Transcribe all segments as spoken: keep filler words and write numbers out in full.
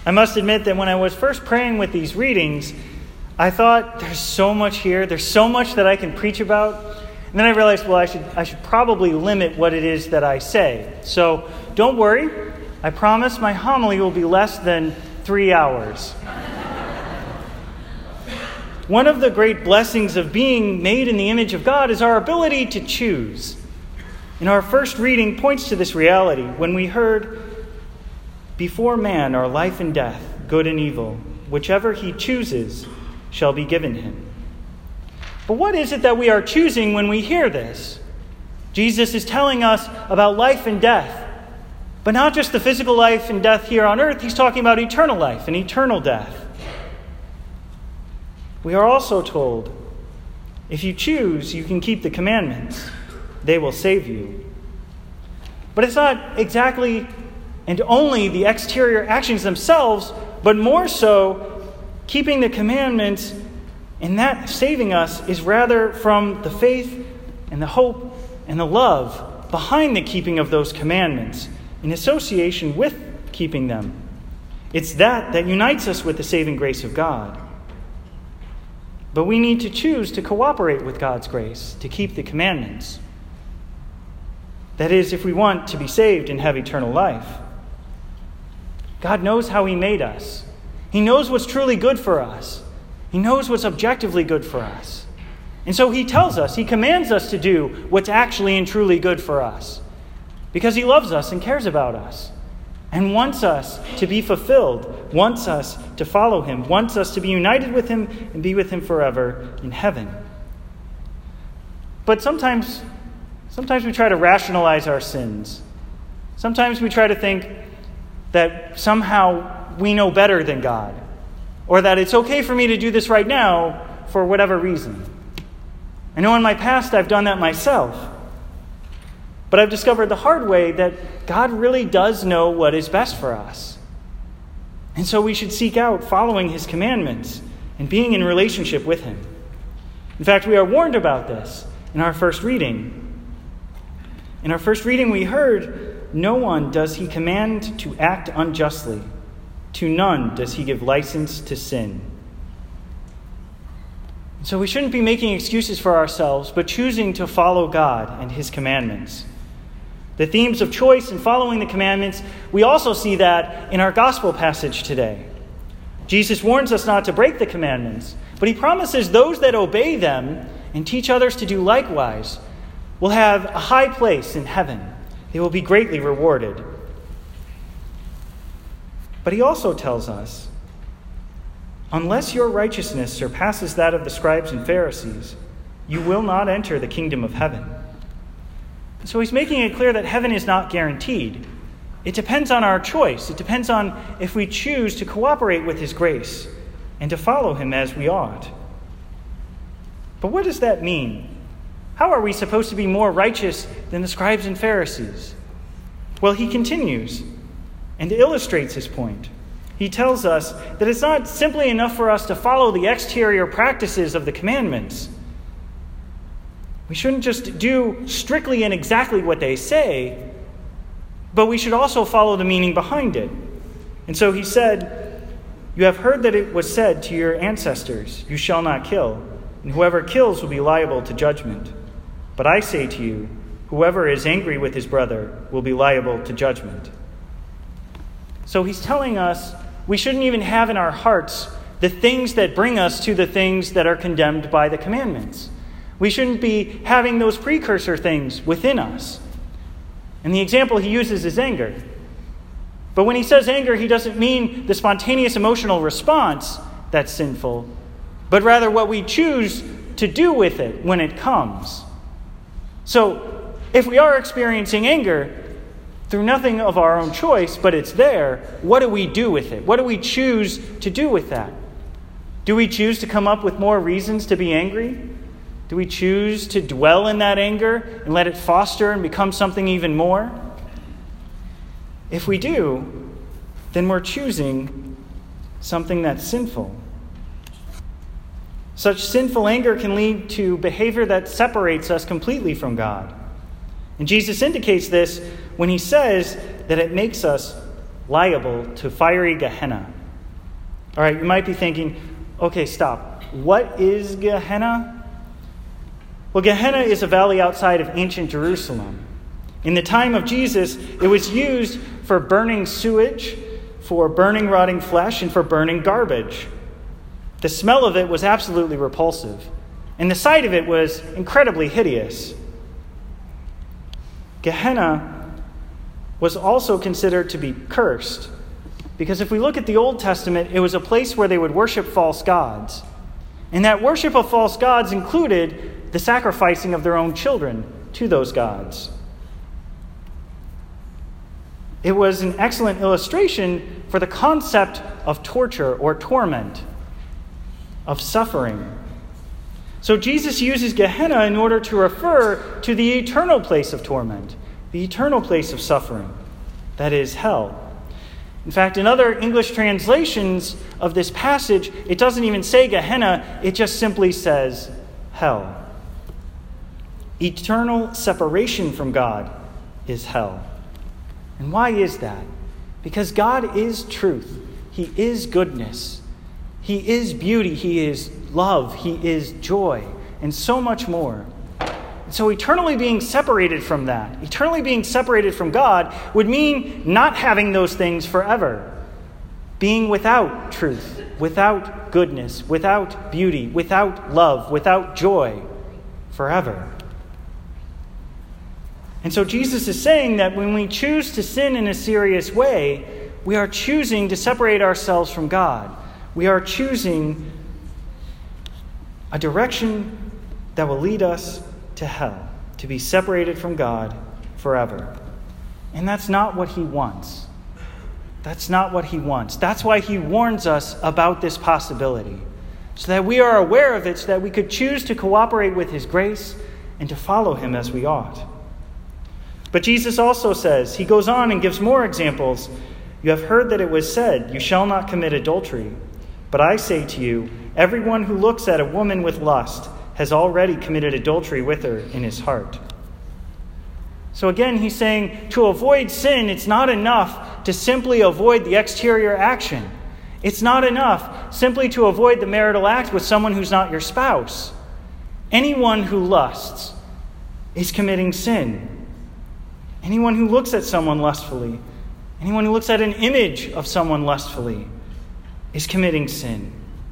I must admit that when I was first praying with these readings, I thought, there's so much here, there's so much that I can preach about. And then I realized, well, I should I should probably limit what it is that I say. So don't worry, I promise my homily will be less than three hours. One of the great blessings of being made in the image of God is our ability to choose. And our first reading points to this reality when we heard, "Before man are life and death, good and evil. Whichever he chooses shall be given him." But what is it that we are choosing when we hear this? Jesus is telling us about life and death. But not just the physical life and death here on earth. He's talking about eternal life and eternal death. We are also told, if you choose, you can keep the commandments. They will save you. But it's not exactly and only the exterior actions themselves, but more so keeping the commandments, and that saving us is rather from the faith and the hope and the love behind the keeping of those commandments in association with keeping them. It's that that unites us with the saving grace of God. But we need to choose to cooperate with God's grace, to keep the commandments. That is, if we want to be saved and have eternal life. God knows how He made us. He knows what's truly good for us. He knows what's objectively good for us. And so He tells us, He commands us to do what's actually and truly good for us. Because He loves us and cares about us. And wants us to be fulfilled, wants us to follow Him, wants us to be united with Him and be with Him forever in heaven. But sometimes, sometimes we try to rationalize our sins. Sometimes we try to think that somehow we know better than God, or that it's okay for me to do this right now for whatever reason. I know in my past I've done that myself. But I've discovered the hard way that God really does know what is best for us. And so we should seek out following His commandments and being in relationship with Him. In fact, we are warned about this in our first reading. In our first reading we heard, "No one does He command to act unjustly. To none does He give license to sin." So we shouldn't be making excuses for ourselves, but choosing to follow God and His commandments. The themes of choice and following the commandments, we also see that in our gospel passage today. Jesus warns us not to break the commandments, but He promises those that obey them and teach others to do likewise will have a high place in heaven. They will be greatly rewarded. But He also tells us, unless your righteousness surpasses that of the scribes and Pharisees, you will not enter the kingdom of heaven. So He's making it clear that heaven is not guaranteed. It depends on our choice. It depends on if we choose to cooperate with His grace and to follow Him as we ought. But what does that mean? How are we supposed to be more righteous than the scribes and Pharisees? Well, He continues and illustrates His point. He tells us that it's not simply enough for us to follow the exterior practices of the commandments. We shouldn't just do strictly and exactly what they say, but we should also follow the meaning behind it. And so He said, "You have heard that it was said to your ancestors, 'You shall not kill, and whoever kills will be liable to judgment.' But I say to you, whoever is angry with his brother will be liable to judgment." So He's telling us we shouldn't even have in our hearts the things that bring us to the things that are condemned by the commandments. We shouldn't be having those precursor things within us. And the example He uses is anger. But when He says anger, He doesn't mean the spontaneous emotional response that's sinful, but rather what we choose to do with it when it comes. So if we are experiencing anger through nothing of our own choice, but it's there, what do we do with it? What do we choose to do with that? Do we choose to come up with more reasons to be angry? Do we choose to dwell in that anger and let it foster and become something even more? If we do, then we're choosing something that's sinful. Such sinful anger can lead to behavior that separates us completely from God. And Jesus indicates this when He says that it makes us liable to fiery Gehenna. All right, you might be thinking, okay, stop. What is Gehenna? Well, Gehenna is a valley outside of ancient Jerusalem. In the time of Jesus, it was used for burning sewage, for burning rotting flesh, and for burning garbage. The smell of it was absolutely repulsive, and the sight of it was incredibly hideous. Gehenna was also considered to be cursed, because if we look at the Old Testament, it was a place where they would worship false gods. And that worship of false gods included the sacrificing of their own children to those gods. It was an excellent illustration for the concept of torture or torment, of suffering. So Jesus uses Gehenna in order to refer to the eternal place of torment, the eternal place of suffering, that is hell. In fact, in other English translations of this passage, it doesn't even say Gehenna, it just simply says hell. Eternal separation from God is hell. And why is that? Because God is truth. He is goodness. He is beauty. He is love. He is joy. And so much more. And so eternally being separated from that, eternally being separated from God, would mean not having those things forever. Being without truth, without goodness, without beauty, without love, without joy forever. And so Jesus is saying that when we choose to sin in a serious way, we are choosing to separate ourselves from God. We are choosing a direction that will lead us to hell, to be separated from God forever. And that's not what he wants. That's not what he wants. That's why he warns us about this possibility, so that we are aware of it, so that we could choose to cooperate with his grace and to follow him as we ought. But Jesus also says, he goes on and gives more examples. You have heard that it was said, you shall not commit adultery. But I say to you, everyone who looks at a woman with lust has already committed adultery with her in his heart. So again, he's saying to avoid sin, it's not enough to simply avoid the exterior action. It's not enough simply to avoid the marital act with someone who's not your spouse. Anyone who lusts is committing sin. Anyone who looks at someone lustfully, anyone who looks at an image of someone lustfully, is committing sin.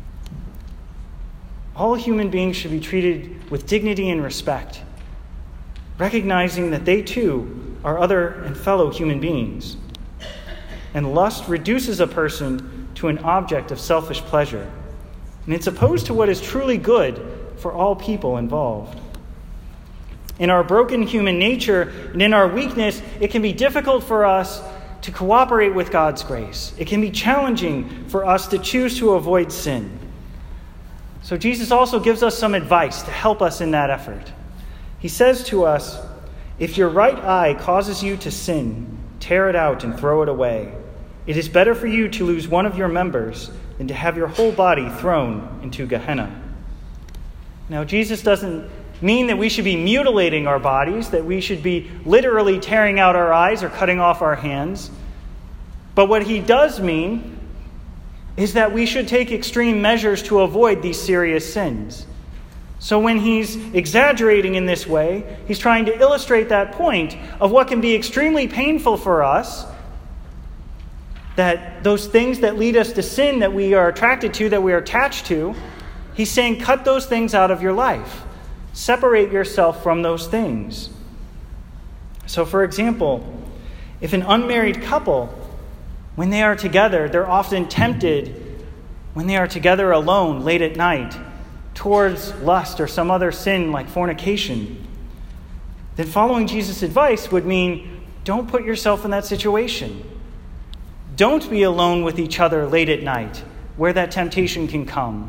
All human beings should be treated with dignity and respect, recognizing that they too are other and fellow human beings. And lust reduces a person to an object of selfish pleasure, and it's opposed to what is truly good for all people involved. In our broken human nature and in our weakness, it can be difficult for us to cooperate with God's grace. It can be challenging for us to choose to avoid sin. So Jesus also gives us some advice to help us in that effort. He says to us, if your right eye causes you to sin, tear it out and throw it away. It is better for you to lose one of your members than to have your whole body thrown into Gehenna. Now, Jesus doesn't mean that we should be mutilating our bodies, that we should be literally tearing out our eyes or cutting off our hands. But what he does mean is that we should take extreme measures to avoid these serious sins. So when he's exaggerating in this way, he's trying to illustrate that point of what can be extremely painful for us, that those things that lead us to sin, that we are attracted to, that we are attached to, he's saying cut those things out of your life. Separate yourself from those things. So, for example, if an unmarried couple, when they are together, they're often tempted, when they are together alone late at night, towards lust or some other sin like fornication, then following Jesus' advice would mean don't put yourself in that situation. Don't be alone with each other late at night where that temptation can come.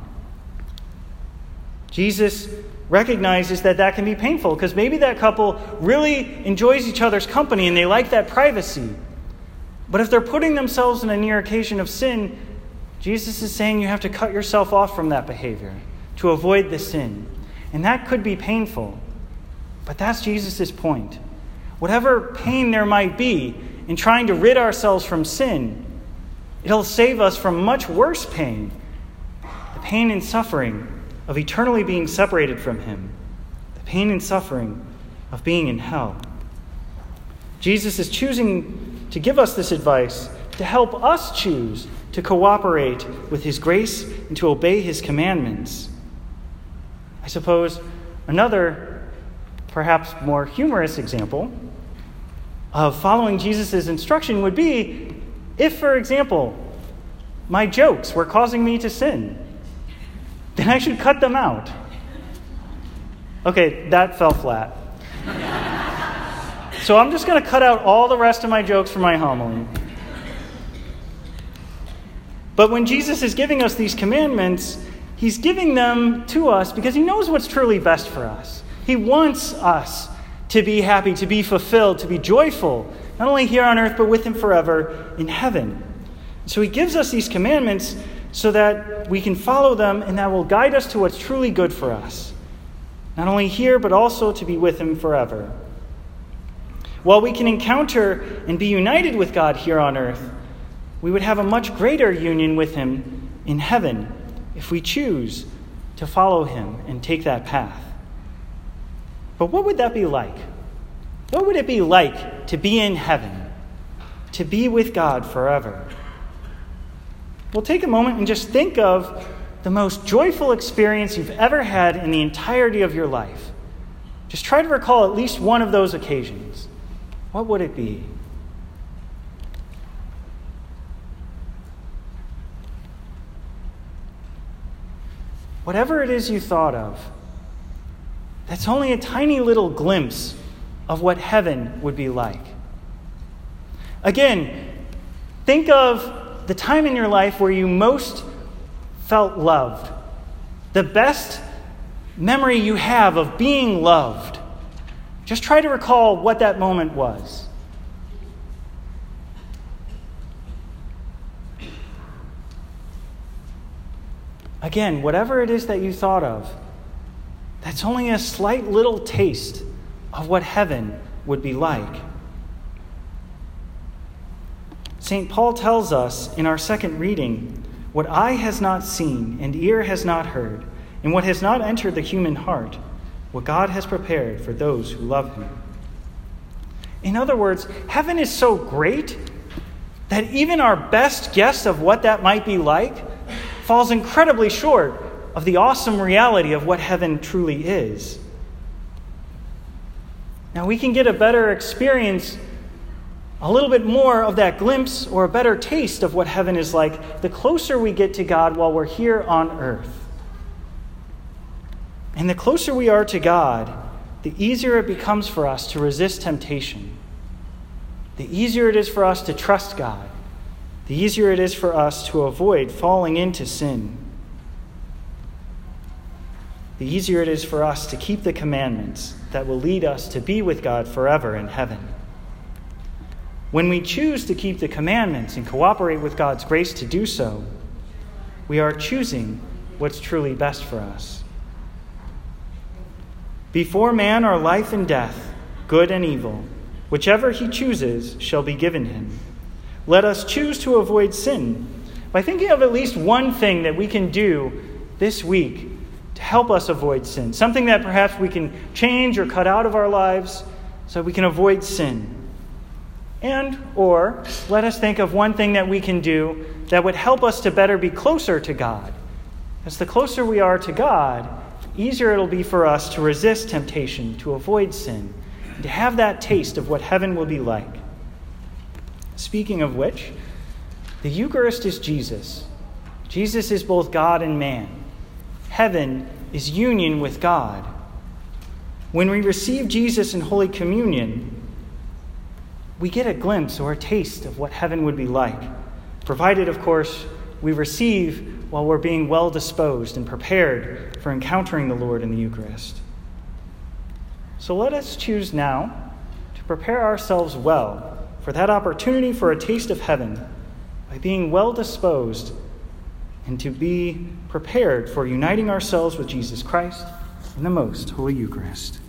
Jesus recognizes that that can be painful because maybe that couple really enjoys each other's company and they like that privacy. But if they're putting themselves in a near occasion of sin, Jesus is saying you have to cut yourself off from that behavior to avoid the sin. And that could be painful. But that's Jesus' point. Whatever pain there might be in trying to rid ourselves from sin. It'll save us from much worse pain, the pain and suffering of eternally being separated from him, the pain and suffering of being in hell. Jesus is choosing to give us this advice to help us choose to cooperate with his grace and to obey his commandments. I suppose another, perhaps more humorous example of following Jesus' instruction would be if, for example, my jokes were causing me to sin, then I should cut them out. Okay, that fell flat. So I'm just going to cut out all the rest of my jokes from my homily. But when Jesus is giving us these commandments, he's giving them to us because he knows what's truly best for us. He wants us to be happy, to be fulfilled, to be joyful, not only here on earth, but with him forever in heaven. So he gives us these commandments so that we can follow them, and that will guide us to what's truly good for us, not only here, but also to be with him forever. While we can encounter and be united with God here on earth, we would have a much greater union with him in heaven if we choose to follow him and take that path. But what would that be like? What would it be like to be in heaven, to be with God forever? Well, take a moment and just think of the most joyful experience you've ever had in the entirety of your life. Just try to recall at least one of those occasions. What would it be? Whatever it is you thought of, that's only a tiny little glimpse of what heaven would be like. Again, think of the time in your life where you most felt loved. The best memory you have of being loved. Just try to recall what that moment was. Again, whatever it is that you thought of, that's only a slight little taste of what heaven would be like. Saint Paul tells us in our second reading, what eye has not seen and ear has not heard, and what has not entered the human heart, what God has prepared for those who love him. In other words, heaven is so great that even our best guess of what that might be like falls incredibly short of the awesome reality of what heaven truly is. Now, we can get a better experience, a little bit more of that glimpse or a better taste of what heaven is like the closer we get to God while we're here on earth. And the closer we are to God, the easier it becomes for us to resist temptation. The easier it is for us to trust God. The easier it is for us to avoid falling into sin. The easier it is for us to keep the commandments that will lead us to be with God forever in heaven. When we choose to keep the commandments and cooperate with God's grace to do so, we are choosing what's truly best for us. Before man are life and death, good and evil. Whichever he chooses shall be given him. Let us choose to avoid sin by thinking of at least one thing that we can do this week to help us avoid sin. Something that perhaps we can change or cut out of our lives so we can avoid sin. And, or, let us think of one thing that we can do that would help us to better be closer to God. As the closer we are to God, the easier it'll be for us to resist temptation, to avoid sin, and to have that taste of what heaven will be like. Speaking of which, the Eucharist is Jesus. Jesus is both God and man. Heaven is union with God. When we receive Jesus in Holy Communion, we get a glimpse or a taste of what heaven would be like, provided, of course, we receive while we're being well disposed and prepared for encountering the Lord in the Eucharist. So let us choose now to prepare ourselves well for that opportunity for a taste of heaven by being well disposed and to be prepared for uniting ourselves with Jesus Christ in the most Holy Eucharist.